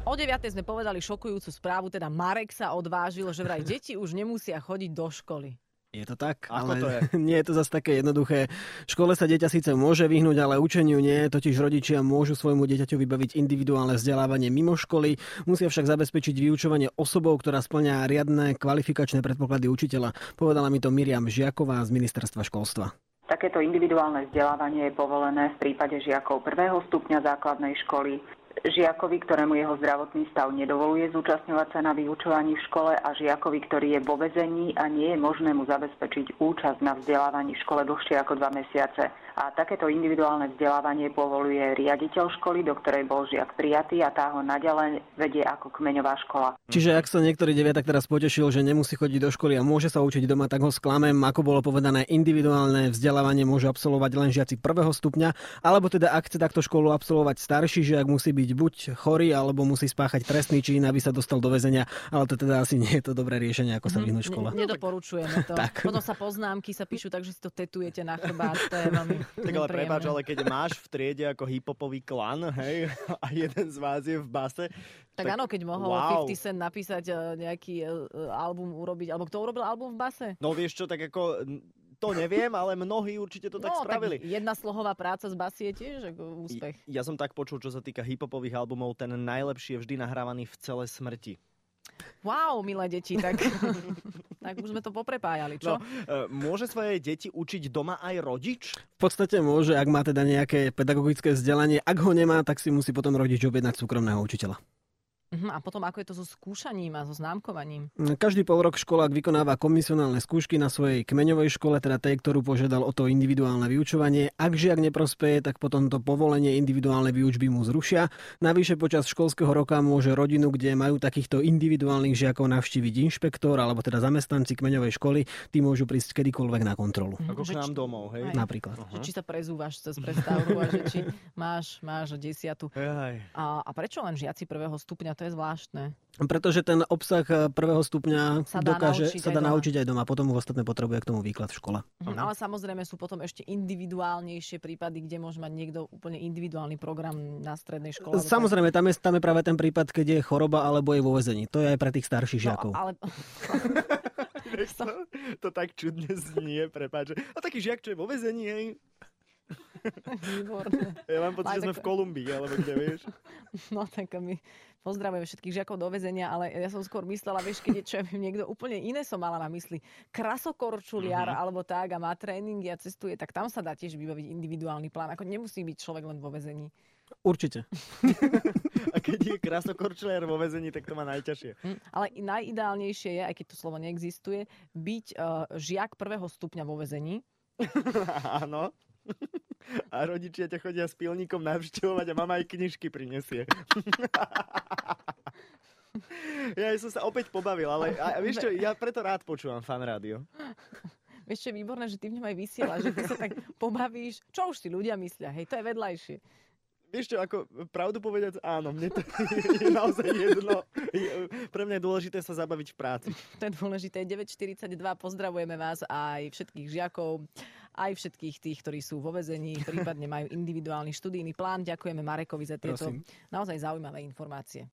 O 9:00 sme povedali šokujúcu správu, teda Marek sa odvážil, že vraj deti už nemusia chodiť do školy. Je to tak, Ako ale to je? nie je to zase také jednoduché. Škole sa dieťa síce môže vyhnúť, ale učeniu nie, totiž rodičia môžu svojmu dieťaťu vybaviť individuálne vzdelávanie mimo školy, musia však zabezpečiť vyučovanie osobou, ktorá spĺňa riadne kvalifikačné predpoklady učiteľa. Povedala mi to Miriam Žiaková z Ministerstva školstva. Takéto individuálne vzdelávanie je povolené v prípade žiakov 1. stupňa základnej školy, žiakovi, ktorému jeho zdravotný stav nedovoluje zúčastňovať sa na vyučovaní v škole a žiakovi, ktorý je vo väzení a nie je možné mu zabezpečiť účasť na vzdelávaní v škole dlhšie ako 2 mesiace. A takéto individuálne vzdelávanie povoľuje riaditeľ školy, do ktorej bol žiak prijatý a tá ho naďalej vedie ako kmeňová škola. Čiže ak sa niektorý deviatak teraz potešil, že nemusí chodiť do školy a môže sa učiť doma, tak ho sklamem. Ako bolo povedané, individuálne vzdelávanie môžu absolvovať len žiaci 1. stupňa, alebo teda ak chce takto školu absolvovať starší žiak, musí byť buď chorý, alebo musí spáchať trestný čin, aby sa dostal do väzenia, ale to teda asi nie je to dobré riešenie, ako sa vyhnúť škole. Nedoporučujeme to. Potom sa poznámky sa píšu tak, že si to tetujete na chrbát. To je veľmi tak ale prepáč, ale keď máš v triede ako hip-hopový klan, hej, a jeden z vás je v base... Tak áno, keď mohol 50 Cent napísať nejaký album urobiť, alebo kto urobil album v base? No vieš čo, tak ako... To neviem, ale mnohí určite to tak spravili. Tak jedna slohová práca z basy je tiež ako úspech. Ja som tak počul, čo sa týka hip-hopových albumov, ten najlepší je vždy nahrávaný v celé smrti. Wow, milé deti, tak už sme to poprepájali, čo? No, môže svoje deti učiť doma aj rodič? V podstate môže, ak má teda nejaké pedagogické vzdelanie. Ak ho nemá, tak si musí potom rodič objednať súkromného učiteľa. A potom ako je to so skúšaním a so známkovaním? Každý pol rok školák vykonáva komisionálne skúšky na svojej kmeňovej škole, teda tej, ktorú požiadal o to individuálne vyučovanie. Ak žiak neprospeje, tak potom to povolenie individuálnej výučby mu zrušia. Navyše počas školského roka môže rodinu, kde majú takýchto individuálnych žiakov, navštíviť inšpektor alebo teda zamestnanci kmeňovej školy. Tí môžu prísť kedykoľvek na kontrolu. Ako k nám domov, hej? Napríklad. Či sa prezúvaš cez prestávku a že či máš 10. A prečo len žiaci 1. stupňa? To je zvláštne. Pretože ten obsah 1. stupňa sa dá naučiť aj doma. Potom ostatné potrebuje k tomu výklad v škole. Ale samozrejme sú potom ešte individuálnejšie prípady, kde môže mať niekto úplne individuálny program na strednej škole. Samozrejme, tam je práve ten prípad, keď je choroba alebo je vo väzení. To je aj pre tých starších žiakov. Ale... to tak čudne znie, prepáč. A taký žiak, čo je vo väzení, hej? Výborné. Ja mám pocit, že sme v Kolumbii, alebo kde, vieš? No tak my pozdravujeme všetkých žiakov do väzenia, ale ja som skôr myslela, vieš, keď je čo ja viem, niekto úplne iné som mala na mysli. Krasokorčuliar alebo tak a má tréningy a cestuje, tak tam sa dá tiež vybaviť individuálny plán. Ako nemusí byť človek len vo väzení. Určite. A keď je krasokorčuliar vo väzení, tak to má najťažšie. Ale najideálnejšie je, aj keď to slovo neexistuje, byť žiak 1. stupňa vo väzení. Áno. A rodičia ťa chodia s pilníkom navštevovať a mama aj knižky prinesie. Ja som sa opäť pobavil, ale vieš čo, ja preto rád počúvam Fan rádio. Vieš čo, je výborné, že ty v ňom aj vysielaš, že ty sa tak pobavíš. Čo už si ľudia myslia, hej, to je vedľajšie. Vieš čo, ako pravdu povedať, áno, mne to je naozaj jedno. Pre mňa je dôležité sa zabaviť v práci. To je dôležité. 9:42, pozdravujeme vás aj všetkých žiakov, aj všetkých tých, ktorí sú vo väzení, prípadne majú individuálny študijný plán. Ďakujeme Marekovi za tieto naozaj zaujímavé informácie.